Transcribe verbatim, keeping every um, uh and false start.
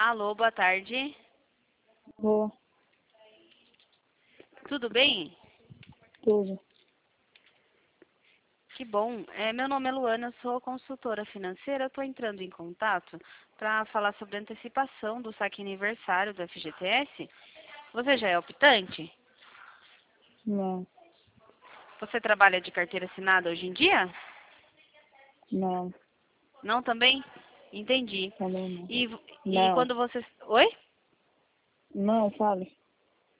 Alô, boa tarde. Boa, Tudo bem? tudo. Que bom. É, meu nome é Luana, eu sou consultora financeira. Eu estou entrando em contato para falar sobre a antecipação do saque aniversário do F G T S. Você já é optante? Não, Você trabalha de carteira assinada hoje em dia? não, Não também? Entendi. também não. E, e Não, quando você... Oi? não, fale.